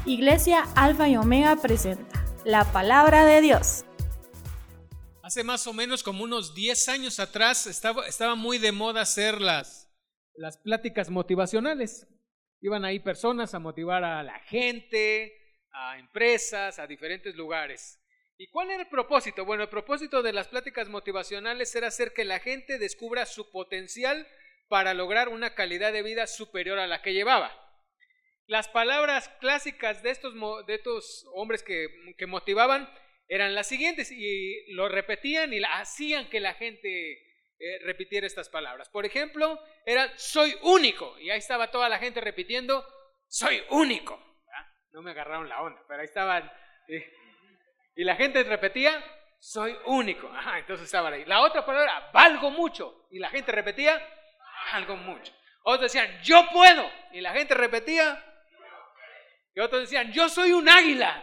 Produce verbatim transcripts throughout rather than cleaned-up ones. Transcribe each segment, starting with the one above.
Iglesia Alfa y Omega presenta la Palabra de Dios. Hace más o menos como unos diez años atrás estaba, estaba muy de moda hacer las, las pláticas motivacionales. Iban ahí personas a motivar a la gente, a empresas, a diferentes lugares. ¿Y cuál era el propósito? Bueno, el propósito de las pláticas motivacionales era hacer que la gente descubra su potencial para lograr una calidad de vida superior a la que llevaba. Las palabras clásicas de estos, de estos hombres que, que motivaban eran las siguientes y lo repetían y hacían que la gente eh, repitiera estas palabras. Por ejemplo, era soy único y ahí estaba toda la gente repitiendo soy único. ¿Ah? No me agarraron la onda, pero ahí estaban. Eh, y la gente repetía soy único. Ajá, entonces estaban ahí. La otra palabra, valgo mucho y la gente repetía valgo mucho. Otros decían yo puedo y la gente repetía. Y otros decían yo soy un águila.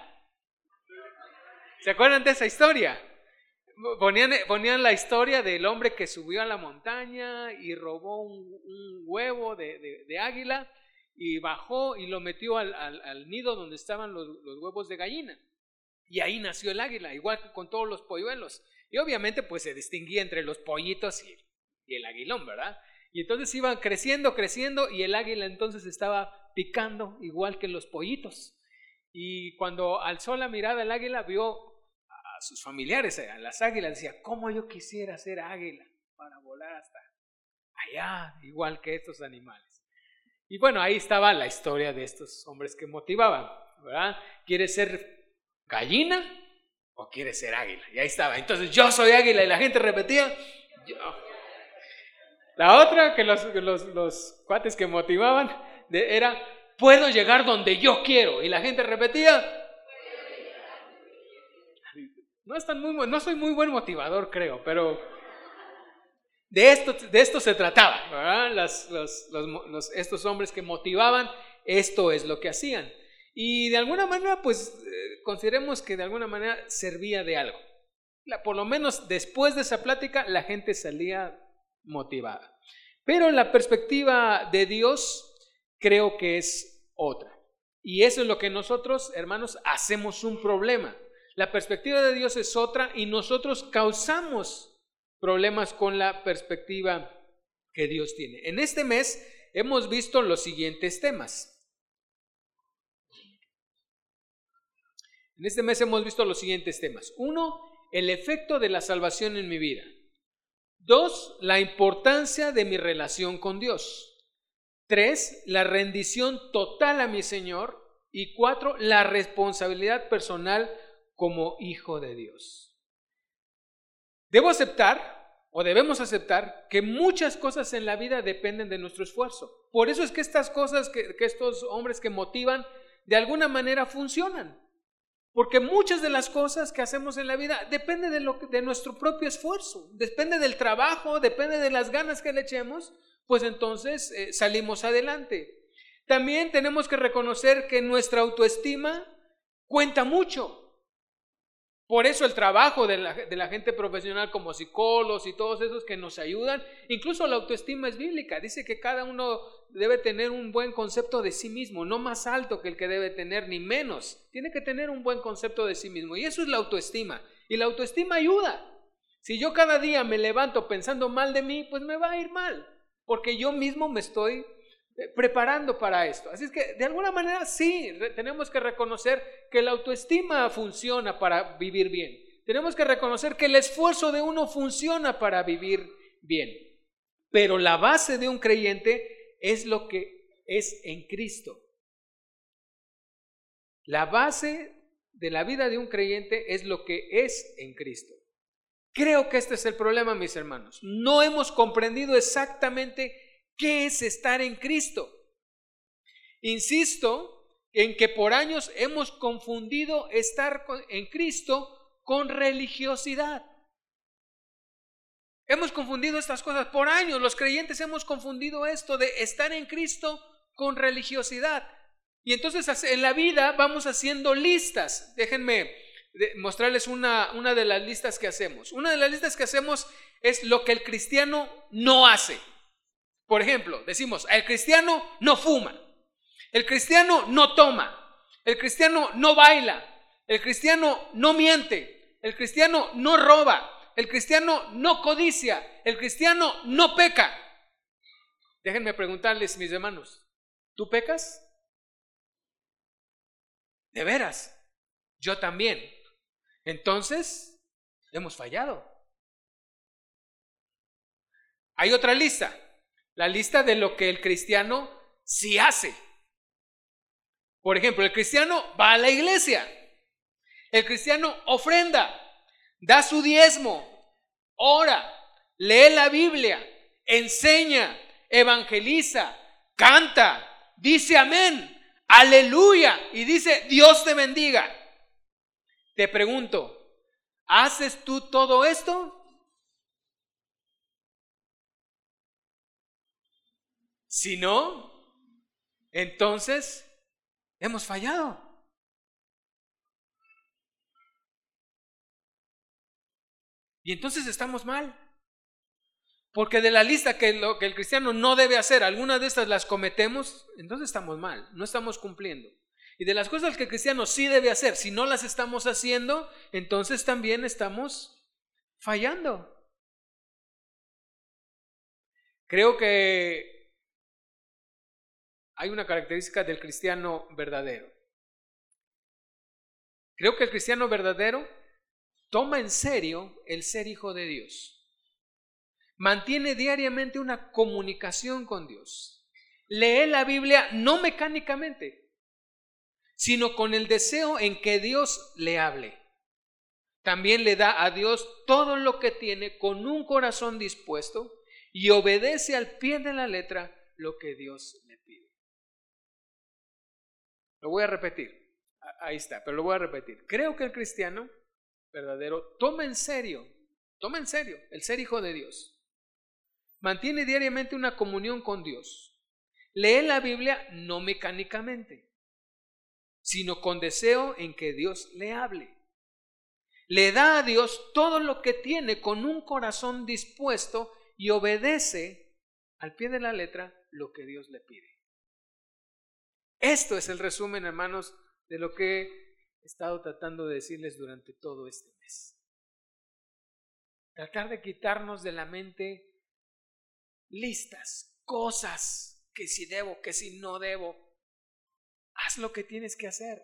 ¿Se acuerdan de esa historia? Ponían, ponían la historia del hombre que subió a la montaña y robó un, un huevo de, de, de águila y bajó y lo metió al, al, al nido donde estaban los, los huevos de gallina. Y ahí nació el águila, igual que con todos los polluelos. Y obviamente pues se distinguía entre los pollitos y, y el aguilón, ¿verdad? Y entonces iban creciendo, creciendo y el águila entonces estaba picando igual que los pollitos. Y cuando alzó la mirada el águila vio a sus familiares, a las águilas, decía, ¿cómo yo quisiera ser águila para volar hasta allá, igual que estos animales? Y bueno, ahí estaba la historia de estos hombres que motivaban, ¿verdad? ¿Quieres ser gallina o quieres ser águila? Y ahí estaba, entonces yo soy águila y la gente repetía, yo. La otra que los, los, los cuates que motivaban de, era, puedo llegar donde yo quiero, y la gente repetía, no, están muy, no soy muy buen motivador creo, pero de esto, de esto se trataba, ¿verdad? Las, los, los, los, estos hombres que motivaban, esto es lo que hacían, y de alguna manera pues eh, consideremos que de alguna manera servía de algo. La, por lo menos después de esa plática la gente salía motivada, pero la perspectiva de Dios creo que es otra, y eso es lo que nosotros, hermanos, hacemos un problema. La perspectiva de Dios es otra y nosotros causamos problemas con la perspectiva que Dios tiene. En este mes hemos visto los siguientes temas. En este mes hemos visto los siguientes temas. Uno, el efecto de la salvación en mi vida. Dos, la importancia de mi relación con Dios. Tres, la rendición total a mi Señor. Y cuatro, la responsabilidad personal como hijo de Dios. Debo aceptar, o debemos aceptar, que muchas cosas en la vida dependen de nuestro esfuerzo. Por eso es que estas cosas, que, que estos hombres que motivan, de alguna manera funcionan. Porque muchas de las cosas que hacemos en la vida dependen de, lo, de nuestro propio esfuerzo, depende del trabajo, depende de las ganas que le echemos, pues entonces eh, salimos adelante. También tenemos que reconocer que nuestra autoestima cuenta mucho. Por eso el trabajo de la, de la gente profesional como psicólogos y todos esos que nos ayudan, incluso la autoestima es bíblica, dice que cada uno debe tener un buen concepto de sí mismo, no más alto que el que debe tener ni menos, tiene que tener un buen concepto de sí mismo y eso es la autoestima, y la autoestima ayuda. Si yo cada día me levanto pensando mal de mí, pues me va a ir mal, porque yo mismo me estoy preparando para esto. Así es que de alguna manera sí, tenemos que reconocer que la autoestima funciona para vivir bien. Tenemos que reconocer que el esfuerzo de uno funciona para vivir bien. Pero la base de un creyente es lo que es en Cristo. La base de la vida de un creyente es lo que es en Cristo. Creo que este es el problema, mis hermanos. No hemos comprendido exactamente ¿qué es estar en Cristo? Insisto en que por años hemos confundido estar en Cristo con religiosidad. Hemos confundido estas cosas por años. Los creyentes hemos confundido esto de estar en Cristo con religiosidad. Y entonces en la vida vamos haciendo listas. Déjenme mostrarles una, una de las listas que hacemos. Una de las listas que hacemos es lo que el cristiano no hace. Por ejemplo, decimos, el cristiano no fuma, el cristiano no toma, El cristiano no baila, el cristiano no miente, el cristiano no roba, el cristiano no codicia, el cristiano no peca. Déjenme preguntarles, mis hermanos, ¿tú pecas? ¿De veras? Yo también. Entonces, hemos fallado. Hay otra lista, la lista de lo que el cristiano sí hace. Por ejemplo, el cristiano va a la iglesia, el cristiano ofrenda, da su diezmo, ora, lee la Biblia, enseña, evangeliza, canta, dice amén, aleluya y dice Dios te bendiga. Te pregunto, ¿haces tú todo esto? Si no, entonces hemos fallado. Y entonces estamos mal. Porque de la lista que lo que el cristiano no debe hacer, algunas de estas las cometemos, entonces estamos mal, no estamos cumpliendo. Y de las cosas que el cristiano sí debe hacer, si no las estamos haciendo, entonces también estamos fallando. Creo que hay una característica del cristiano verdadero. Creo que el cristiano verdadero toma en serio el ser hijo de Dios. Mantiene diariamente una comunicación con Dios. Lee la Biblia no mecánicamente, sino con el deseo en que Dios le hable. También le da a Dios todo lo que tiene con un corazón dispuesto y obedece al pie de la letra lo que Dios le pide. Lo voy a repetir. Ahí está, pero lo voy a repetir. Creo que el cristiano verdadero toma en serio, toma en serio el ser hijo de Dios. Mantiene diariamente una comunión con Dios. Lee la Biblia no mecánicamente, sino con deseo en que Dios le hable. Le da a Dios todo lo que tiene con un corazón dispuesto y obedece al pie de la letra lo que Dios le pide. Esto es el resumen, hermanos, de lo que he estado tratando de decirles durante todo este mes. Tratar de quitarnos de la mente listas, cosas, que si debo, que si no debo. Haz lo que tienes que hacer.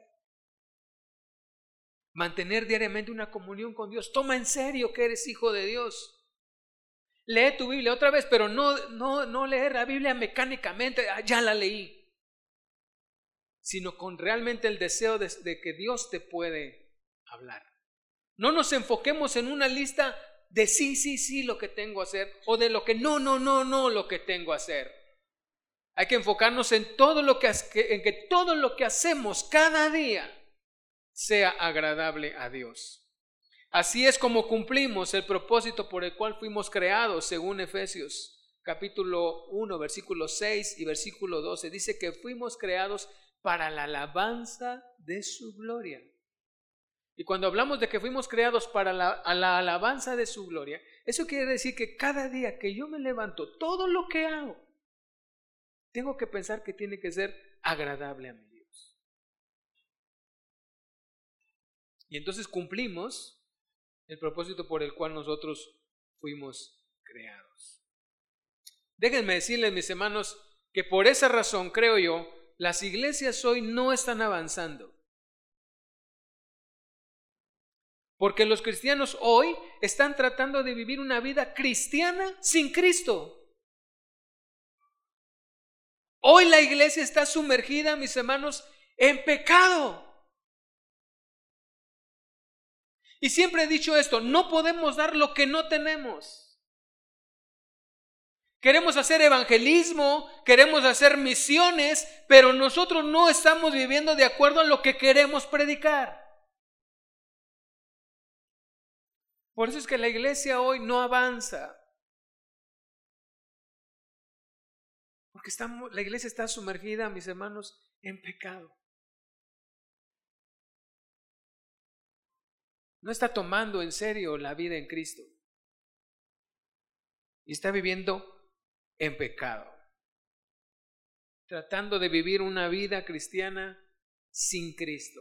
Mantener diariamente una comunión con Dios. Toma en serio que eres hijo de Dios. Lee tu Biblia otra vez, pero no, no, no leer la Biblia mecánicamente, ah, ya la leí, sino con realmente el deseo de, de que Dios te puede hablar. No nos enfoquemos en una lista de sí, sí, sí lo que tengo que hacer, o de lo que no, no, no, no lo que tengo que hacer. Hay que enfocarnos en todo lo que, en que todo lo que hacemos cada día sea agradable a Dios. Así es como cumplimos el propósito por el cual fuimos creados, según Efesios capítulo uno, versículo seis y versículo doce. Dice que fuimos creados para la alabanza de su gloria. Y cuando hablamos de que fuimos creados para la, a la alabanza de su gloria, eso quiere decir que cada día que yo me levanto, todo lo que hago, tengo que pensar que tiene que ser agradable a mi Dios. Y entonces cumplimos el propósito por el cual nosotros fuimos creados. Déjenme decirles, mis hermanos, que por esa razón, creo yo, las iglesias hoy no están avanzando. Porque los cristianos hoy están tratando de vivir una vida cristiana sin Cristo. Hoy la iglesia está sumergida, mis hermanos, en pecado. Y siempre he dicho esto, no podemos dar lo que no tenemos. Queremos hacer evangelismo, queremos hacer misiones, pero nosotros no estamos viviendo de acuerdo a lo que queremos predicar. Por eso es que la iglesia hoy no avanza. Porque estamos, la iglesia está sumergida, mis hermanos, en pecado. No está tomando en serio la vida en Cristo. Y está viviendo en pecado. Tratando de vivir una vida cristiana sin Cristo.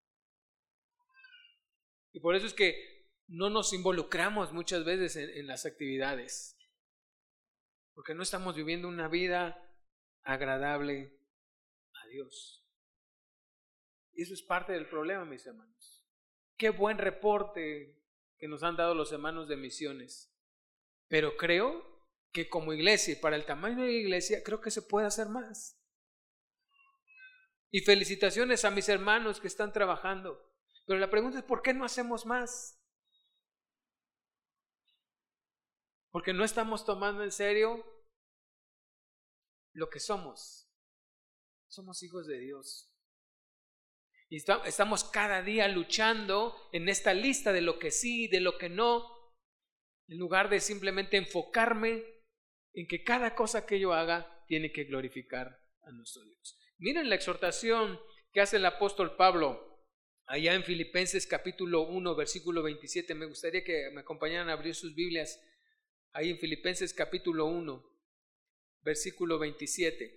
Y por eso es que no nos involucramos muchas veces en, en las actividades, porque no estamos viviendo una vida agradable a Dios. Y eso es parte del problema, mis hermanos. Qué buen reporte que nos han dado los hermanos de misiones, pero creo que como iglesia, y para el tamaño de la iglesia, creo que se puede hacer más. Y felicitaciones a mis hermanos que están trabajando, pero la pregunta es, ¿por qué no hacemos más? Porque no estamos tomando en serio lo que somos. Somos hijos de Dios. Y estamos cada día luchando en esta lista de lo que sí y de lo que no, en lugar de simplemente enfocarme en que cada cosa que yo haga tiene que glorificar a nuestro Dios. Miren la exhortación que hace el apóstol Pablo allá en Filipenses capítulo uno, versículo veintisiete. Me gustaría que me acompañaran a abrir sus Biblias ahí en Filipenses capítulo uno, versículo veintisiete.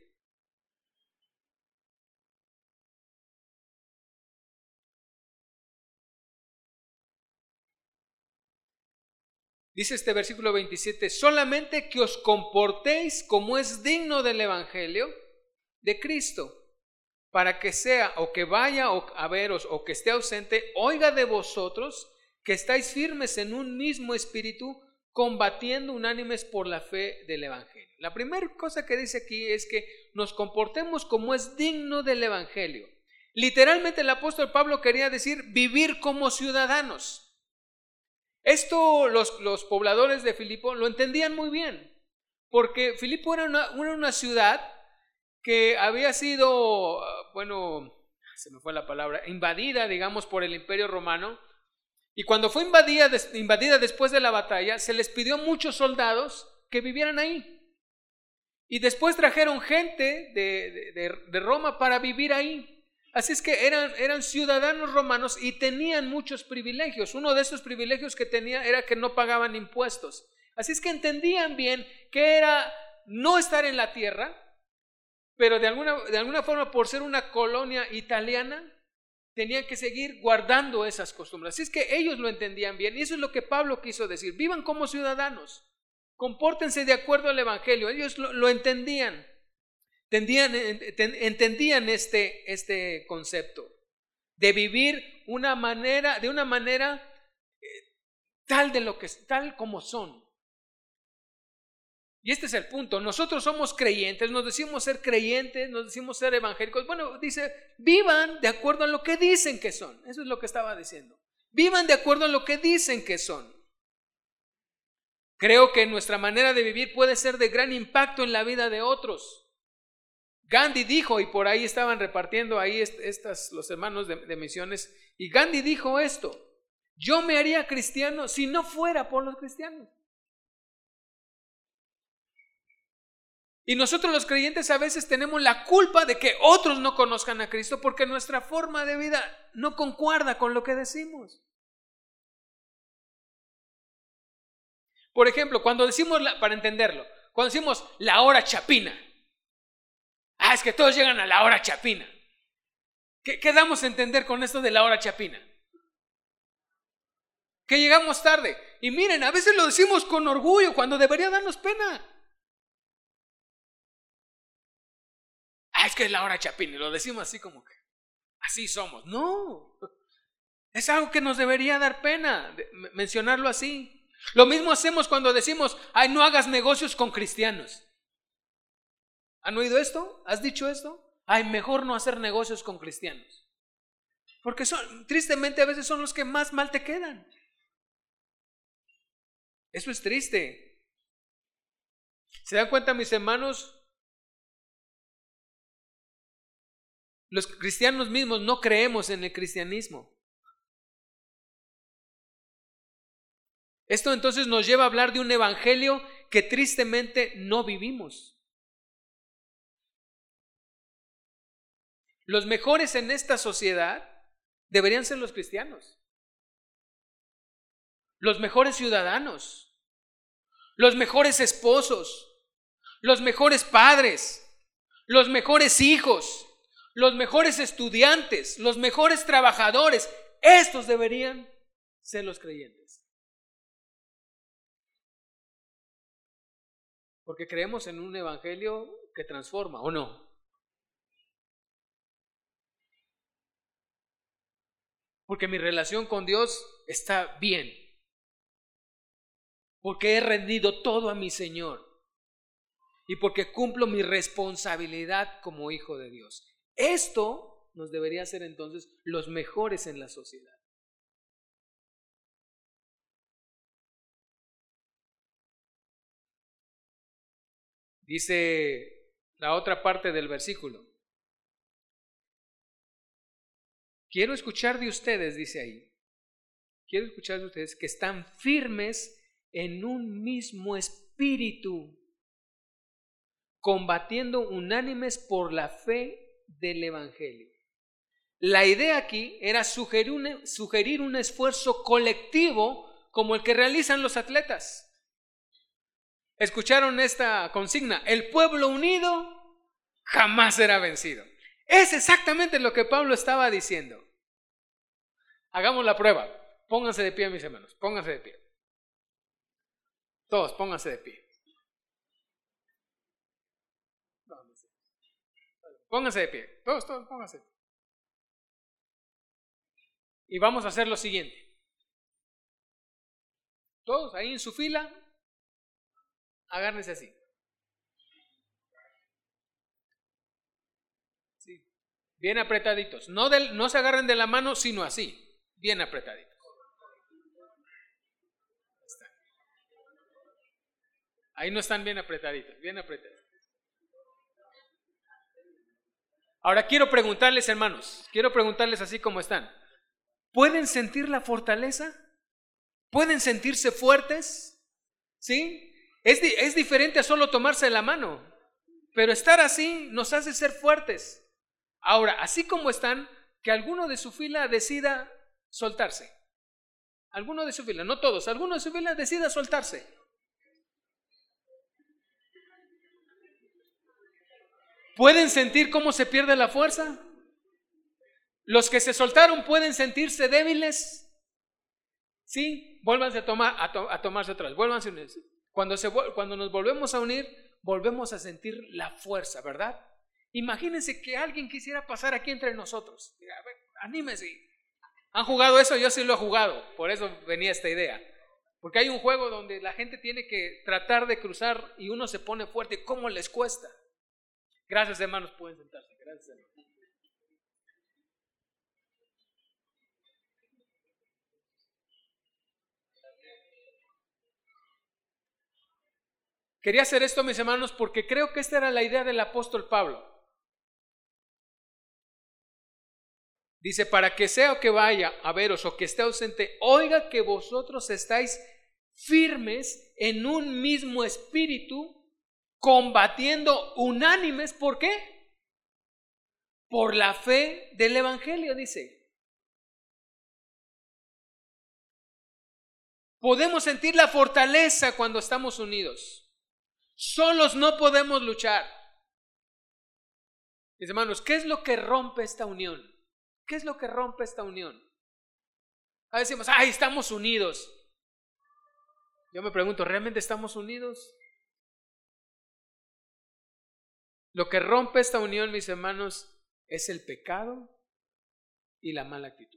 Dice este versículo veintisiete, solamente que os comportéis como es digno del evangelio de Cristo, para que sea o que vaya a veros o que esté ausente, oiga de vosotros que estáis firmes en un mismo espíritu, combatiendo unánimes por la fe del evangelio. La primera cosa que dice aquí es que nos comportemos como es digno del evangelio. Literalmente el apóstol Pablo quería decir vivir como ciudadanos. Esto los, los pobladores de Filipo lo entendían muy bien, porque Filipo era una, era una ciudad que había sido, bueno, se me fue la palabra, invadida, digamos, por el Imperio Romano, y cuando fue invadida, invadida después de la batalla, se les pidió muchos soldados que vivieran ahí, y después trajeron gente de, de, de Roma para vivir ahí. Así es que eran, eran ciudadanos romanos y tenían muchos privilegios. Uno de esos privilegios que tenía era que no pagaban impuestos. Así es que entendían bien que era no estar en la tierra, pero de alguna, de alguna forma, por ser una colonia italiana, tenían que seguir guardando esas costumbres. Así es que ellos lo entendían bien, y eso es lo que Pablo quiso decir. Vivan como ciudadanos, compórtense de acuerdo al evangelio. Ellos lo, lo entendían. Entendían, entendían este, este concepto de vivir una manera, de una manera eh, tal, de lo que, tal como son. Y este es el punto. Nosotros somos creyentes, nos decimos ser creyentes, nos decimos ser evangélicos. Bueno, dice, vivan de acuerdo a lo que dicen que son. Eso es lo que estaba diciendo. Vivan de acuerdo a lo que dicen que son. Creo que nuestra manera de vivir puede ser de gran impacto en la vida de otros. Gandhi dijo, y por ahí estaban repartiendo ahí estas, los hermanos de, de misiones, y Gandhi dijo esto: yo me haría cristiano si no fuera por los cristianos. Y nosotros los creyentes a veces tenemos la culpa de que otros no conozcan a Cristo porque nuestra forma de vida no concuerda con lo que decimos. Por ejemplo, cuando decimos, la, para entenderlo, cuando decimos la hora chapina, ah, es que todos llegan a la hora chapina. ¿Qué, qué damos a entender con esto de la hora chapina? Que llegamos tarde. Y miren, a veces lo decimos con orgullo cuando debería darnos pena. Ah, es que es la hora chapina, y lo decimos así como que así somos. No, es algo que nos debería dar pena mencionarlo así. Lo mismo hacemos cuando decimos, ay, no hagas negocios con cristianos. ¿Han oído esto? ¿Has dicho esto? Ay, mejor no hacer negocios con cristianos. Porque son, tristemente a veces son los que más mal te quedan. Eso es triste. ¿Se dan cuenta, mis hermanos? Los cristianos mismos no creemos en el cristianismo. Esto entonces nos lleva a hablar de un evangelio que tristemente no vivimos. Los mejores en esta sociedad deberían ser los cristianos, los mejores ciudadanos, los mejores esposos, los mejores padres, los mejores hijos, los mejores estudiantes, los mejores trabajadores. Estos deberían ser los creyentes. Porque creemos en un evangelio que transforma, ¿o no? Porque mi relación con Dios está bien. Porque he rendido todo a mi Señor. Y porque cumplo mi responsabilidad como hijo de Dios. Esto nos debería hacer entonces los mejores en la sociedad. Dice la otra parte del versículo. Quiero escuchar de ustedes, dice ahí. Quiero escuchar de ustedes que están firmes en un mismo espíritu, combatiendo unánimes por la fe del evangelio. La idea aquí era sugerir un, sugerir un esfuerzo colectivo como el que realizan los atletas. ¿Escucharon esta consigna? El pueblo unido jamás será vencido. Es exactamente lo que Pablo estaba diciendo. Hagamos la prueba. Pónganse de pie, mis hermanos. Pónganse de pie. Todos, pónganse de pie. Pónganse de pie. Todos, todos, pónganse. Y vamos a hacer lo siguiente. Todos ahí en su fila, agárrense así. Sí. Bien apretaditos. No, del, no se agarren de la mano, sino así. Bien apretaditos. Ahí no están bien apretaditos, bien apretaditos. Ahora quiero preguntarles, hermanos, quiero preguntarles así como están. ¿Pueden sentir la fortaleza? ¿Pueden sentirse fuertes? ¿Sí? Es, di- es diferente a solo tomarse la mano, pero estar así nos hace ser fuertes. Ahora, así como están, que alguno de su fila decida soltarse. Alguno de su fila, no todos, alguno de su fila decida soltarse. ¿Pueden sentir cómo se pierde la fuerza? Los que se soltaron pueden sentirse débiles. Sí, vuélvanse a, tomar, a, to, a tomarse atrás, vuélvanse a unirse. Cuando, se, cuando nos volvemos a unir, volvemos a sentir la fuerza, ¿verdad? Imagínense que alguien quisiera pasar aquí entre nosotros. A ver, anímese. ¿Han jugado eso? Yo sí lo he jugado, por eso venía esta idea. Porque hay un juego donde la gente tiene que tratar de cruzar y uno se pone fuerte. ¿Cómo les cuesta? Gracias, hermanos, pueden sentarse. Gracias, hermanos. Quería hacer esto, mis hermanos, porque creo que esta era la idea del apóstol Pablo. Dice, para que sea o que vaya a veros o que esté ausente, oiga que vosotros estáis firmes en un mismo espíritu, combatiendo unánimes. ¿Por qué? Por la fe del evangelio, dice. Podemos sentir la fortaleza cuando estamos unidos. Solos no podemos luchar. Mis hermanos, ¿qué es lo que rompe esta unión? ¿Qué es lo que rompe esta unión? A veces decimos, ay, estamos unidos. Yo me pregunto, ¿realmente estamos unidos? Lo que rompe esta unión, mis hermanos, es el pecado y la mala actitud.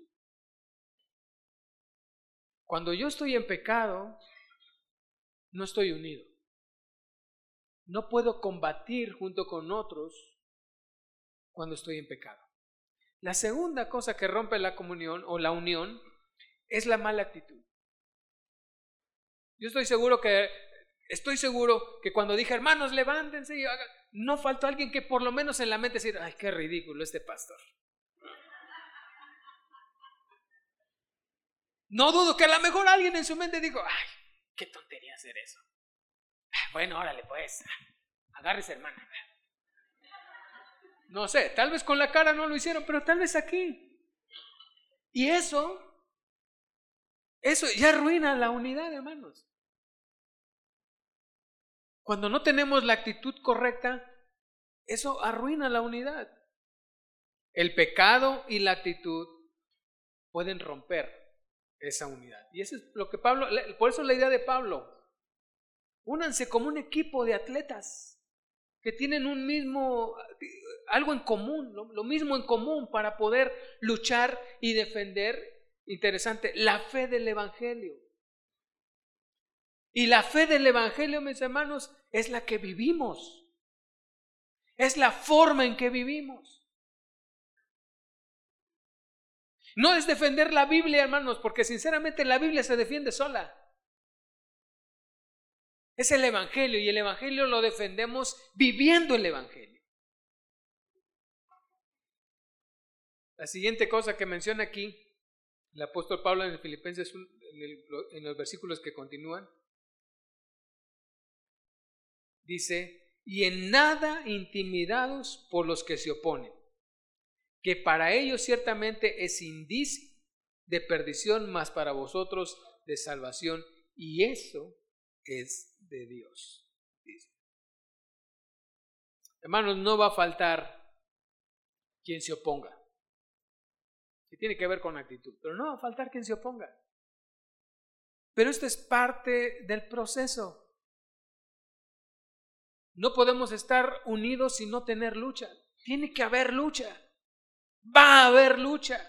Cuando yo estoy en pecado, no estoy unido. No puedo combatir junto con otros cuando estoy en pecado. La segunda cosa que rompe la comunión o la unión es la mala actitud. Yo estoy seguro que estoy seguro que cuando dije, hermanos, levántense y hagan, no faltó alguien que por lo menos en la mente decir, ay, qué ridículo este pastor. No dudo que a lo mejor alguien en su mente dijo, ay, qué tontería hacer eso. Bueno, órale pues, agárrese, hermana. No sé, tal vez con la cara no lo hicieron, pero tal vez aquí. Y eso, eso ya arruina la unidad, hermanos. Cuando no tenemos la actitud correcta, eso arruina la unidad. El pecado y la actitud pueden romper esa unidad. Y eso es lo que Pablo, por eso la idea de Pablo, únanse como un equipo de atletas que tienen un mismo, algo en común, lo, lo mismo en común para poder luchar y defender, interesante, la fe del Evangelio. Y la fe del Evangelio, mis hermanos, es la que vivimos. Es la forma en que vivimos. No es defender la Biblia, hermanos, porque sinceramente la Biblia se defiende sola. Es el Evangelio y el Evangelio lo defendemos viviendo el Evangelio. La siguiente cosa que menciona aquí el apóstol Pablo en Filipenses, en, el, en los versículos que continúan, dice: y en nada intimidados por los que se oponen, que para ellos ciertamente es indicio de perdición, mas para vosotros de salvación, y eso es de Dios. Dice. Hermanos, no va a faltar quien se oponga, que tiene que ver con actitud, pero no va a faltar quien se oponga. Pero esto es parte del proceso. No podemos estar unidos sin no tener lucha. Tiene que haber lucha. Va a haber lucha.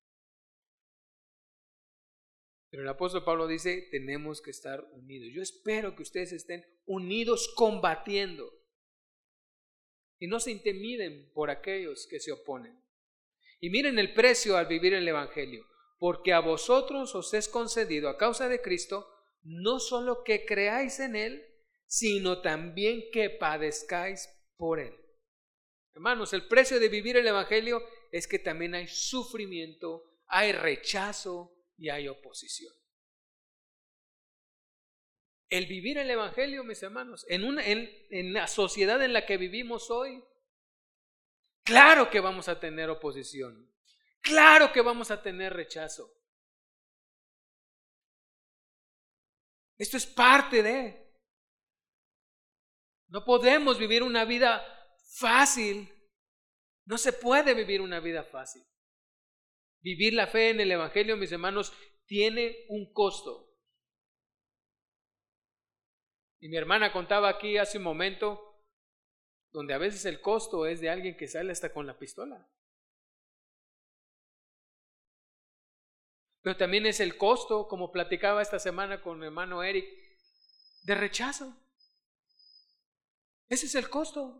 Pero el apóstol Pablo dice, tenemos que estar unidos. Yo espero que ustedes estén unidos combatiendo y no se intimiden por aquellos que se oponen. Y miren el precio al vivir el Evangelio, porque a vosotros os es concedido a causa de Cristo, no solo que creáis en Él, sino también que padezcáis por Él. Hermanos, el precio de vivir el Evangelio es que también hay sufrimiento, hay rechazo y hay oposición. El vivir el Evangelio, mis hermanos, en, una, en, en la sociedad en la que vivimos hoy, claro que vamos a tener oposición, claro que vamos a tener rechazo. Esto es parte de... No podemos vivir una vida fácil. No se puede vivir una vida fácil. Vivir la fe en el Evangelio, mis hermanos, tiene un costo. Y mi hermana contaba aquí hace un momento, donde a veces el costo es de alguien que sale hasta con la pistola. Pero también es el costo, como platicaba esta semana con mi hermano Eric, de rechazo. Ese es el costo.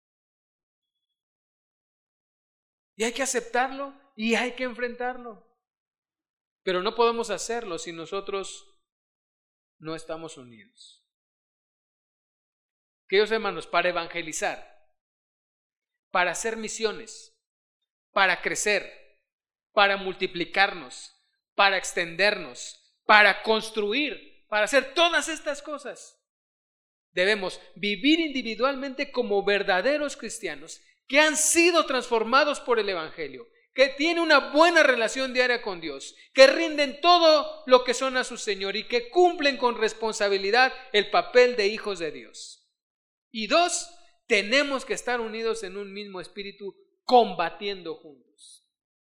Y hay que aceptarlo y hay que enfrentarlo. Pero no podemos hacerlo si nosotros no estamos unidos. Queridos hermanos, para evangelizar, para hacer misiones, para crecer, para multiplicarnos, para extendernos, para construir, para hacer todas estas cosas, debemos vivir individualmente como verdaderos cristianos que han sido transformados por el Evangelio, que tienen una buena relación diaria con Dios, que rinden todo lo que son a su Señor y que cumplen con responsabilidad el papel de hijos de Dios. Y dos, tenemos que estar unidos en un mismo espíritu, combatiendo juntos.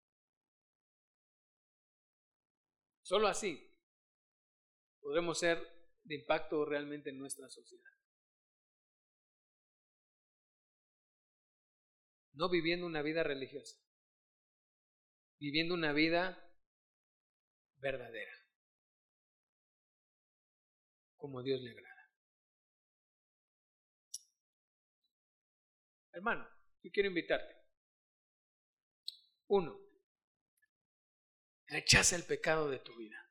Solo así podremos ser de impacto realmente en nuestra sociedad. No viviendo una vida religiosa, viviendo una vida verdadera, como Dios le agrada. Hermano, yo quiero invitarte. Uno, rechaza el pecado de tu vida.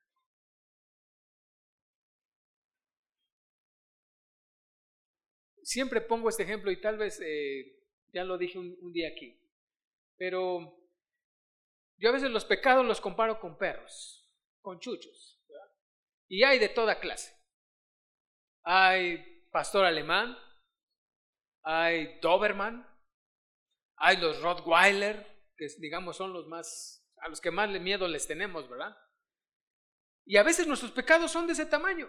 Siempre pongo este ejemplo y tal vez eh, ya lo dije un, un día aquí, pero yo a veces los pecados los comparo con perros, con chuchos, ¿verdad? Y hay de toda clase. Hay pastor alemán, hay Doberman, hay los Rottweiler, que digamos son los más, a los que más miedo les tenemos, ¿verdad? Y a veces nuestros pecados son de ese tamaño.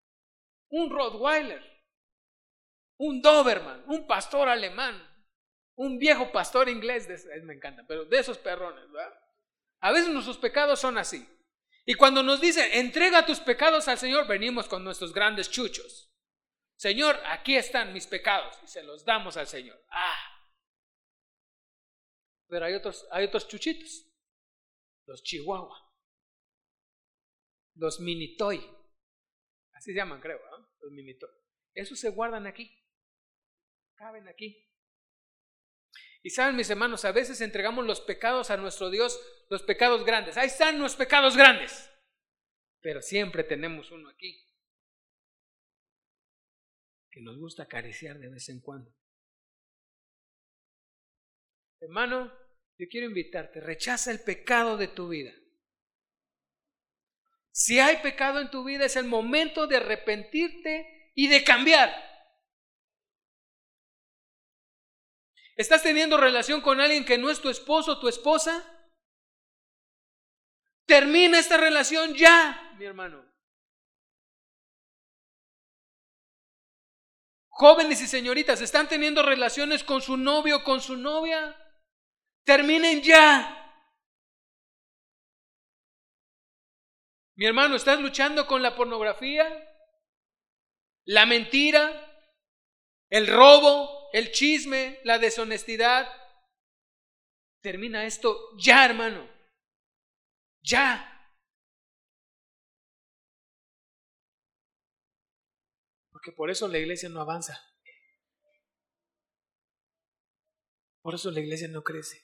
Un Rottweiler, un Doberman, un pastor alemán, Un viejo pastor inglés, de, esos, me encanta, pero de esos perrones, ¿verdad? A veces nuestros pecados son así. Y cuando nos dice, entrega tus pecados al Señor, venimos con nuestros grandes chuchos. Señor, aquí están mis pecados, y se los damos al Señor. Ah. Pero hay otros, hay otros chuchitos, los chihuahua, los mini toy, así se llaman, creo, ¿eh? Los mini toy. Esos se guardan aquí, caben aquí. Y saben, mis hermanos, a veces entregamos los pecados a nuestro Dios, los pecados grandes. Ahí están los pecados grandes. Pero siempre tenemos uno aquí que nos gusta acariciar de vez en cuando. Hermano, yo quiero invitarte, rechaza el pecado de tu vida. Si hay pecado en tu vida, es el momento de arrepentirte y de cambiar. ¿Estás teniendo relación con alguien que no es tu esposo o tu esposa? Termina esta relación ya, mi hermano. Jóvenes y señoritas, ¿están teniendo relaciones con su novio o con su novia? Terminen ya. Mi hermano, ¿estás luchando con la pornografía, la mentira, el robo, el chisme, la deshonestidad? Termina esto ya, hermano. Ya. Porque por eso la iglesia no avanza. Por eso la iglesia no crece.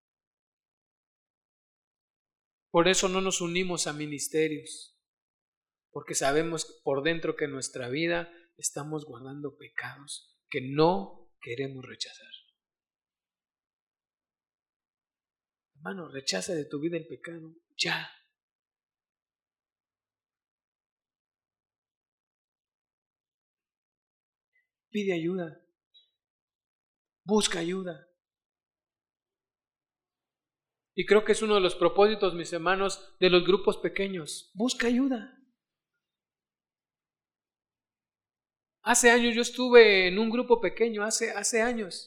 Por eso no nos unimos a ministerios. Porque sabemos por dentro que en nuestra vida estamos guardando pecados que no queremos rechazar. Hermano, rechaza de tu vida el pecado ya. Pide ayuda. Busca ayuda. Y creo que es uno de los propósitos, mis hermanos, de los grupos pequeños. Busca ayuda. Hace años yo estuve en un grupo pequeño, hace, hace años.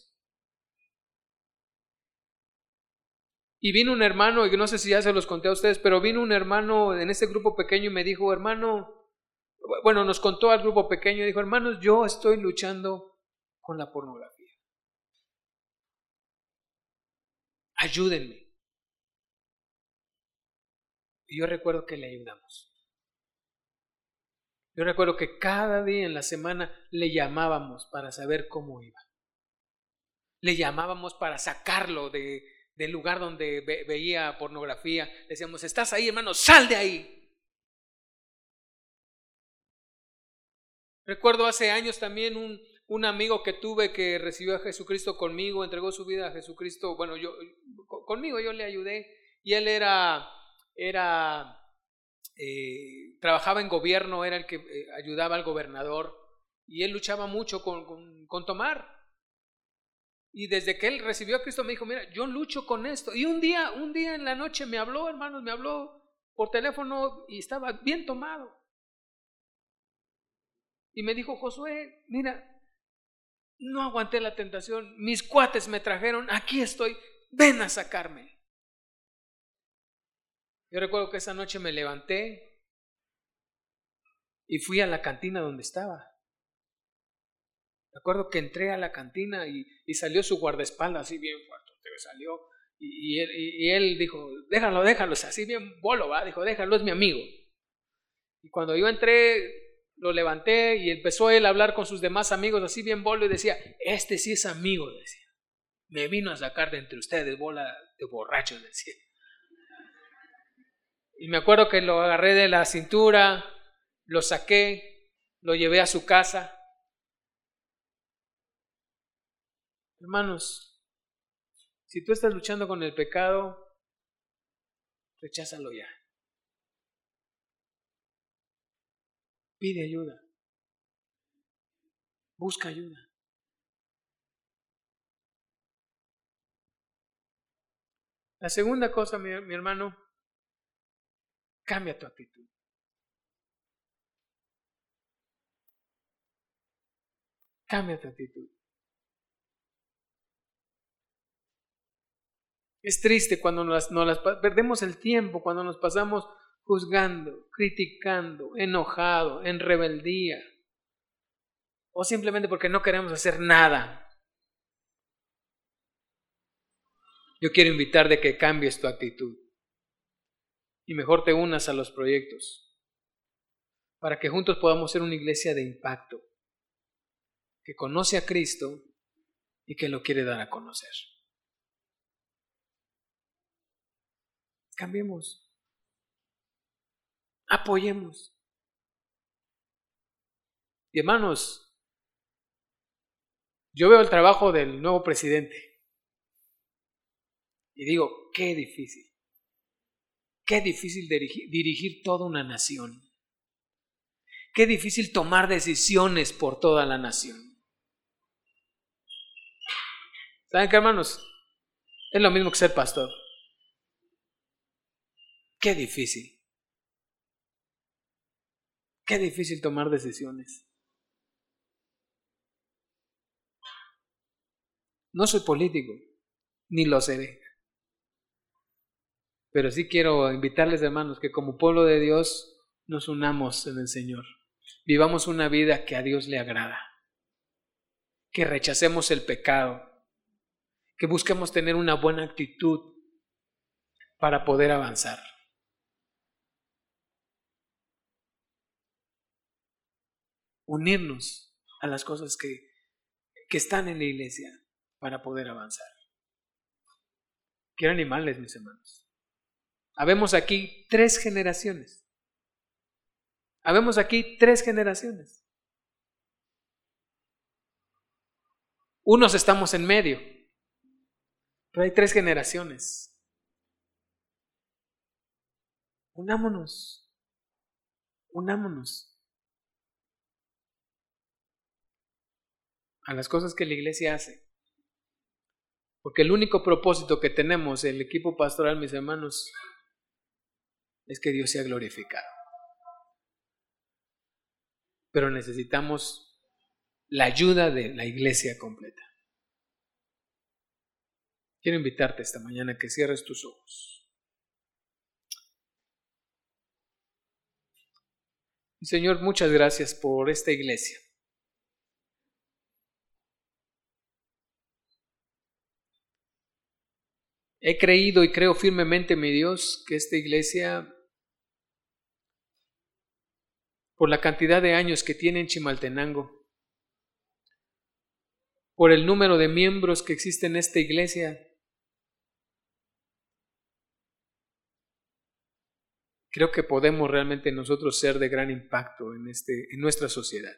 Y vino un hermano, y no sé si ya se los conté a ustedes, pero vino un hermano en ese grupo pequeño y me dijo, hermano, bueno, nos contó al grupo pequeño, dijo, hermanos, yo estoy luchando con la pornografía. Ayúdenme. Y yo recuerdo que le ayudamos. Yo recuerdo que cada día en la semana le llamábamos para saber cómo iba. Le llamábamos para sacarlo de, del lugar donde ve, veía pornografía. Le decíamos, estás ahí, hermano, sal de ahí. Recuerdo hace años también un, un amigo que tuve que recibió a Jesucristo conmigo, entregó su vida a Jesucristo. Bueno, yo conmigo yo le ayudé y él era, era eh, trabajaba en gobierno, era el que eh, ayudaba al gobernador y él luchaba mucho con, con, con tomar. Y desde que él recibió a Cristo me dijo, mira, yo lucho con esto. Y un día, un día en la noche me habló, hermanos, me habló por teléfono y estaba bien tomado. Y me dijo, Josué, mira, no aguanté la tentación, mis cuates me trajeron, aquí estoy, ven a sacarme. Yo recuerdo que esa noche me levanté y fui a la cantina donde estaba. Recuerdo que entré a la cantina y, y salió su guardaespaldas así bien fuerte, salió y, y, él, y, y él dijo, déjalo, déjalo, así bien bolo, ¿va? Dijo, déjalo, es mi amigo. Y cuando yo entré, lo levanté y empezó él a hablar con sus demás amigos así bien bolo y decía, este sí es amigo, decía. Me vino a sacar de entre ustedes, bola de borrachos, decía. Y me acuerdo que lo agarré de la cintura, lo saqué, lo llevé a su casa. Hermanos, si tú estás luchando con el pecado, recházalo ya. Pide ayuda. Busca ayuda. La segunda cosa, mi, mi hermano, cambia tu actitud. Cambia tu actitud. Es triste cuando nos, nos las, perdemos el tiempo, cuando nos pasamos juzgando, criticando, enojado, en rebeldía, o simplemente porque no queremos hacer nada. Yo quiero invitar de que cambies tu actitud y mejor te unas a los proyectos para que juntos podamos ser una iglesia de impacto, que conoce a Cristo y que lo quiere dar a conocer. Cambiemos. Apoyemos. Y hermanos, yo veo el trabajo del nuevo presidente y digo, qué difícil. Qué difícil dirigir, dirigir toda una nación. Qué difícil tomar decisiones por toda la nación. ¿Saben qué, hermanos? Es lo mismo que ser pastor. Qué difícil. Qué difícil tomar decisiones. No soy político, ni lo seré. Pero sí quiero invitarles, hermanos, que como pueblo de Dios nos unamos en el Señor. Vivamos una vida que a Dios le agrada. Que rechacemos el pecado. Que busquemos tener una buena actitud para poder avanzar. Unirnos a las cosas que, que están en la iglesia para poder avanzar. Quiero animarles, mis hermanos. Habemos aquí tres generaciones. Habemos aquí tres generaciones. Unos estamos en medio, pero hay tres generaciones. Unámonos. Unámonos a las cosas que la iglesia hace. Porque el único propósito que tenemos, el equipo pastoral, mis hermanos, es que Dios sea glorificado. Pero necesitamos la ayuda de la iglesia completa. Quiero invitarte esta mañana a que cierres tus ojos. Señor, muchas gracias por esta iglesia. He creído y creo firmemente, mi Dios, que esta iglesia, por la cantidad de años que tiene en Chimaltenango, por el número de miembros que existen en esta iglesia, creo que podemos realmente nosotros ser de gran impacto en, este, en nuestra sociedad.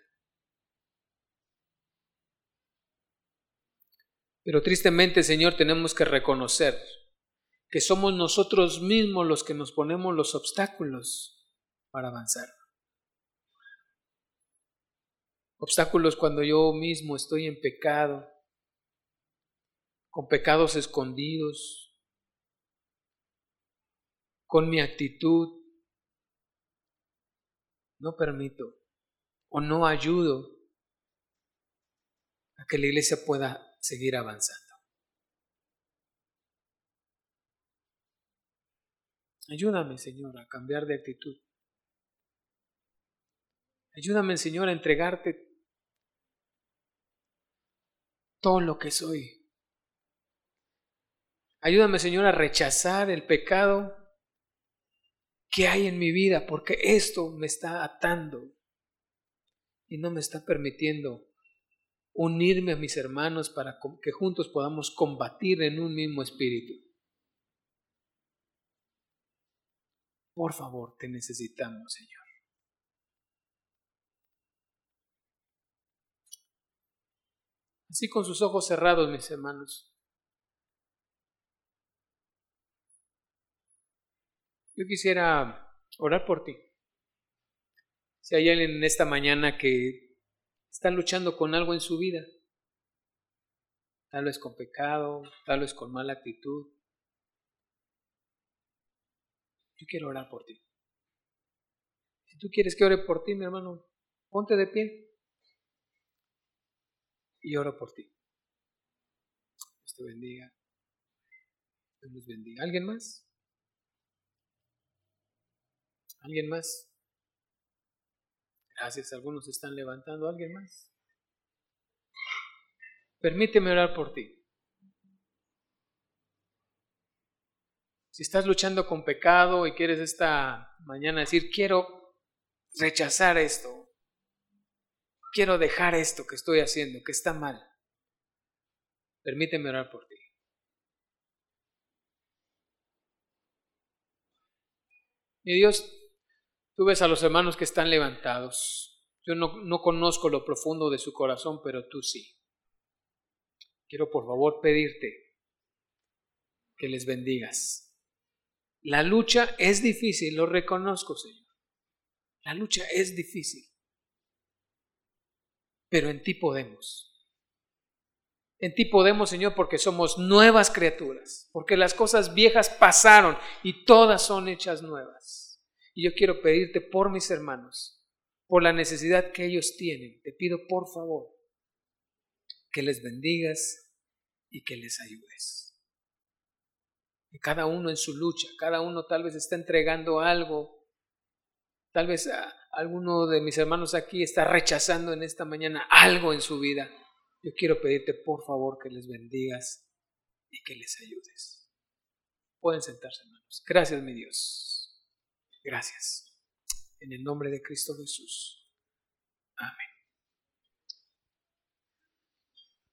Pero tristemente, Señor, tenemos que reconocer que somos nosotros mismos los que nos ponemos los obstáculos para avanzar. Obstáculos cuando yo mismo estoy en pecado, con pecados escondidos, con mi actitud. No permito o no ayudo a que la iglesia pueda seguir avanzando. Ayúdame, Señor, a cambiar de actitud. Ayúdame, Señor, a entregarte todo lo que soy. Ayúdame, Señor, a rechazar el pecado que hay en mi vida, porque esto me está atando y no me está permitiendo unirme a mis hermanos para que juntos podamos combatir en un mismo espíritu. Por favor, te necesitamos, Señor. Así con sus ojos cerrados, mis hermanos. Yo quisiera orar por ti. Si hay alguien en esta mañana que está luchando con algo en su vida, tal vez con pecado, tal vez con mala actitud, yo quiero orar por ti. Si tú quieres que ore por ti, mi hermano, ponte de pie y oro por ti. Dios te bendiga. Dios los bendiga. ¿Alguien más? ¿Alguien más? Gracias, algunos se están levantando. ¿Alguien más? Permíteme orar por ti. Si estás luchando con pecado y quieres esta mañana decir, quiero rechazar esto, quiero dejar esto que estoy haciendo, que está mal, permíteme orar por ti. Mi Dios, tú ves a los hermanos que están levantados. Yo no, no conozco lo profundo de su corazón, pero tú sí. Quiero por favor pedirte que les bendigas. La lucha es difícil, lo reconozco, Señor. La lucha es difícil, pero en ti podemos. En ti podemos, Señor, porque somos nuevas criaturas, porque las cosas viejas pasaron y todas son hechas nuevas. Y yo quiero pedirte por mis hermanos, por la necesidad que ellos tienen, te pido por favor que les bendigas y que les ayudes. Que cada uno en su lucha, cada uno tal vez está entregando algo, tal vez a, alguno de mis hermanos aquí está rechazando en esta mañana algo en su vida. Yo quiero pedirte por favor que les bendigas y que les ayudes. Pueden sentarse, hermanos. Gracias, mi Dios. Gracias. En el nombre de Cristo Jesús. Amén.